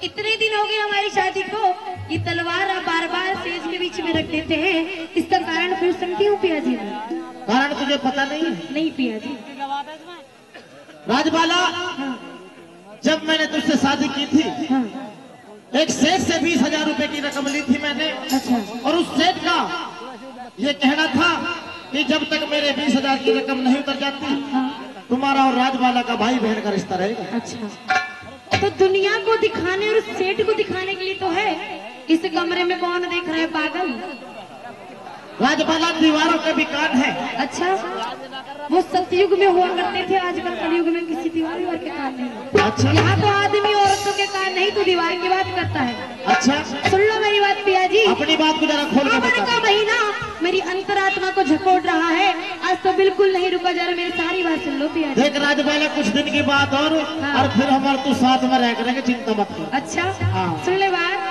इतने दिन हो गए हमारी शादी को, ये तलवार आप बार बार सेज के बीच में रख देते हैं, इसका कारण फिर समझी हूँ पिया जी। कारण तुझे पता नहीं है? नहीं पिया जी। राजबाला, हाँ। जब मैंने तुझसे शादी की थी, हाँ। एक सेठ से 20,000 रुपए की रकम ली थी मैंने। अच्छा। और उस सेठ का ये कहना था कि जब तक मेरे 20,000 की रकम नहीं उतर जाती, हाँ। तुम्हारा और राजबाला का भाई बहन का रिश्ता रहेगा। अच्छा, तो दुनिया को दिखाने और सेठ को दिखाने के लिए तो है। इस कमरे में कौन देख रहा है पागल? राजबाला दीवारों के भी कान है। अच्छा, वो सतयुग में हुआ करते थे, आजकल कलयुग में किसी दीवार के कान नहीं। अच्छा। यहाँ तो आदमी औरतों के कान नहीं, तो दीवार की बात करता है। अच्छा, सुन लो मेरी बात पिया जी। अपनी बात को जरा खोल के सावन बता। का महीना मेरी अंतरात्मा को झकोड़ रहा है, आज तो बिल्कुल नहीं रुका जा रहा। मेरी सारी बात सुन लो पिया जी। देख राजबाला, कुछ दिन की बात और फिर हमारे तू साथ में रह करेंगे, चिंता मत कर। अच्छा। हाँ। सुन ले बात।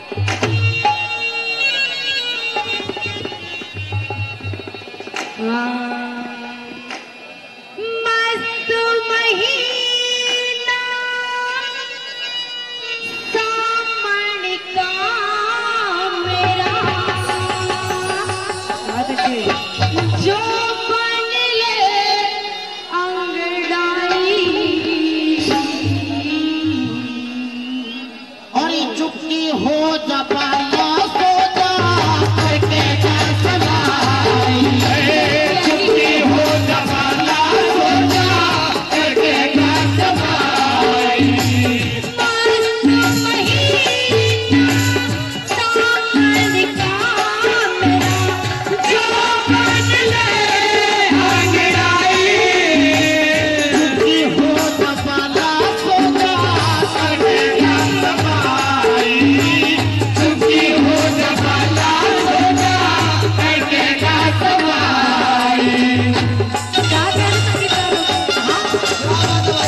मस्त महीना सावन का मेरा, जो बन ले अंगड़ाई, और ये चुप्पी हो जापाला सो जा करके चुप्पी हो जापाला सो जा करके मस्त महीना सावन का मेरा, जो बन ले अंगड़ाई, चुप्पी हो जापाला सो जा करके चुप्पी हो जापाला सो जा करके क्या कहना चाहती हो?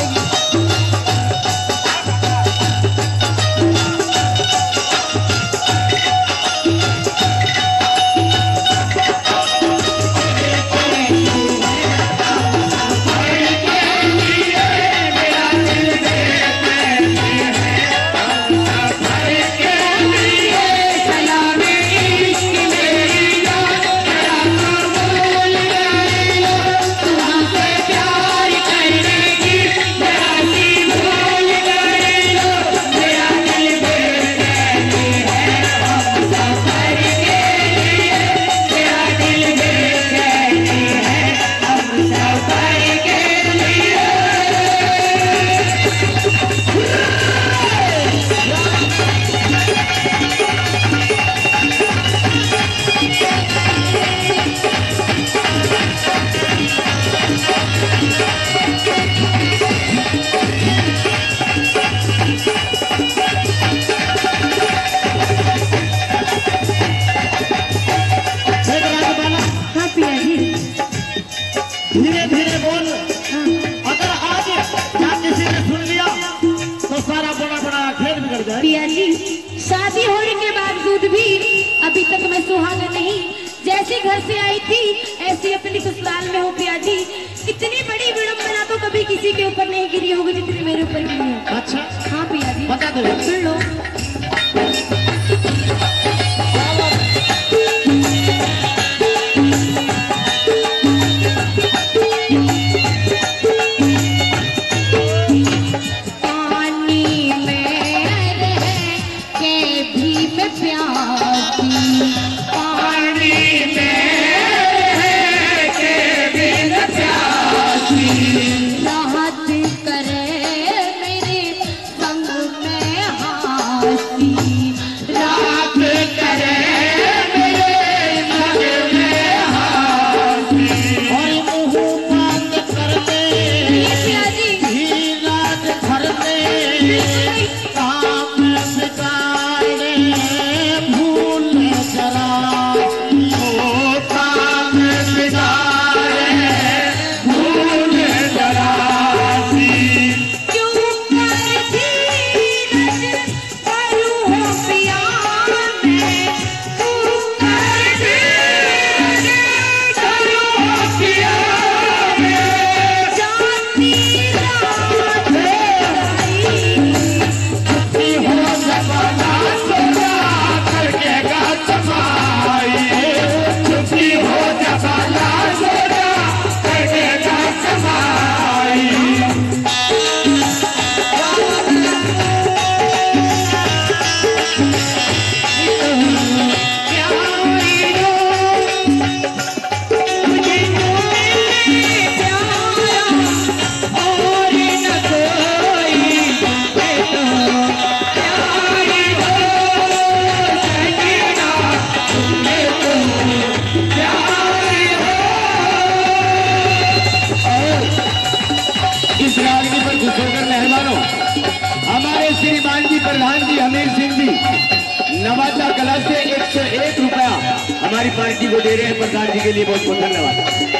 हाँ पिया जी। धीरे धीरे बोल। अगर आज या किसी ने सुन लिया तो सारा बड़ा बड़ा खेल बिगड़ जाए। पिया जी, शादी होने के बावजूद भी अभी तक मैं सुहागन नहीं। जैसे घर से आई थी ऐसी अपनी ससुराल में हूँ पिया जी। इतनी बड़ी विडंबना तो कभी किसी के ऊपर नहीं गिरी होगी जितनी मेरे ऊपर गिरी है। अच्छा, हाँ पिया जी, बता दो। सुन लो। पानी में रह के भी मैं प्यासी, पानी में रह के भी मैं प्यासी, राहत करे मेरे संग में हाथ श्रीमान जी प्रधान जी हमीर सिंह जी नवादा कला से 101 रुपया हमारी पार्टी को दे रहे हैं। प्रधान जी के लिए बहुत बहुत धन्यवाद।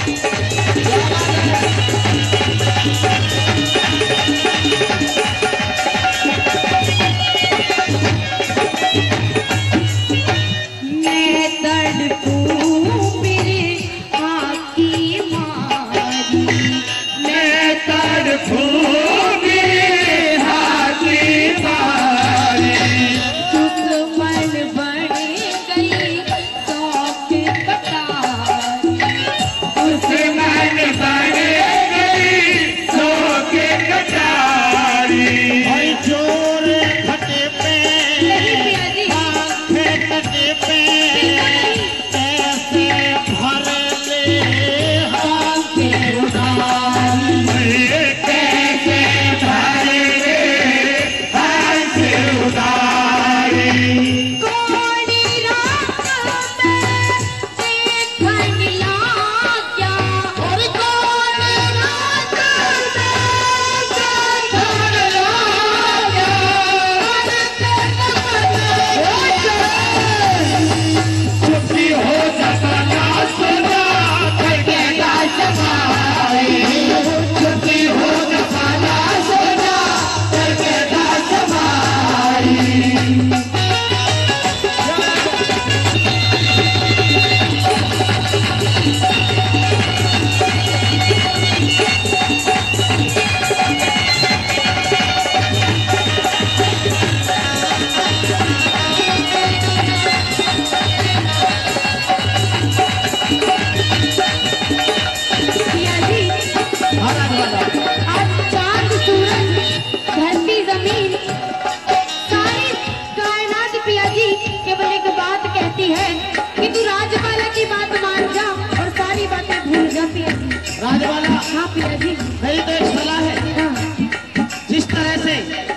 राजवाला, हाँ पिया जी, मेरी तो एक सलाह है। हाँ। जिस तरह से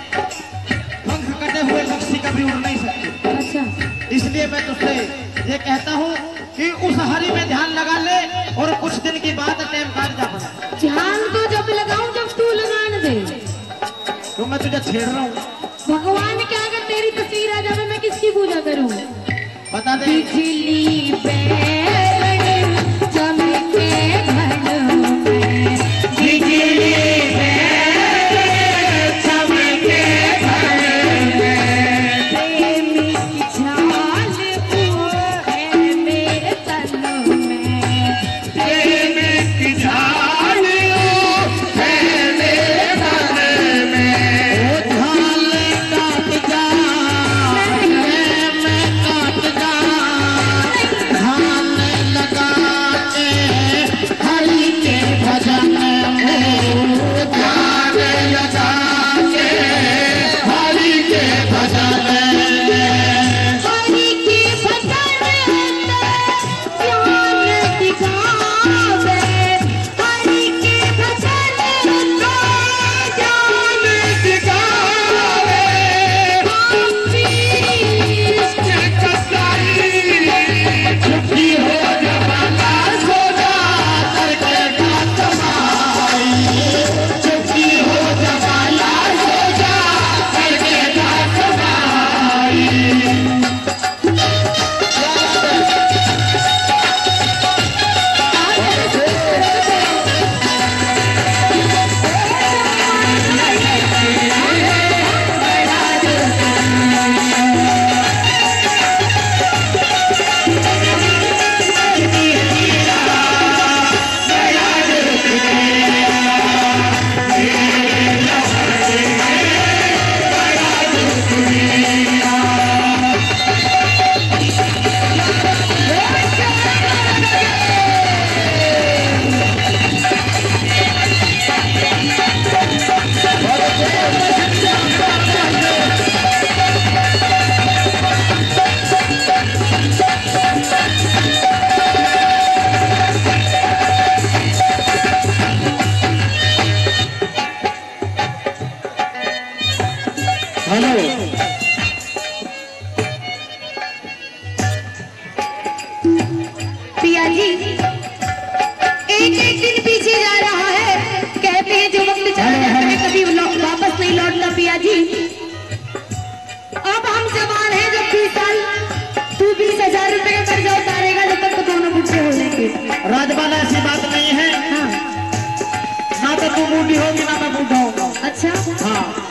पंख कटे हुए पक्षी कभी उड़ नहीं सकते। अच्छा। इसलिए मैं तुझसे ये कहता हूँ कि उस हरी में ध्यान लगा ले और कुछ दिन की बात टाइम काट जा पड़ा। ध्यान तो जब लगाऊं जब तू लगाने दे। तो मैं तुझे छेड़ रहा हूँ। भगवान क्या अगर तेरी तस्वीर आ जाए मैं किसकी पूजा करूँ? बता दे। बिजली बैरण चमके घन में, बिजली बैरण चमके घन में, प्रेम की छाल है मेरे तन में, प्रेम की छाल है मेरे तन में। ओ झाल काट जा, मैं काट जा, धान लगा के हरि के भजन में, धान लगा के हरि के भजन में, हरि के भजन ज्ञान दिखावे, हरि के भजन ज्ञान दिखावे, छुट्टी हो जमाना सो जा करके गात माई, छुट्टी हो जमाना सो जा करके गात माई। हेलो, पिया जी एक एक दिन पीछे जा रहा है, कहते हैं जो वक्त चला जाता है कभी वापस नहीं लौटता। पिया जी राजबाला ऐसी बात नहीं है, हाँ। ना तो तू बूढ़ी होगी ना मैं बूढ़ा होगा। अच्छा हाँ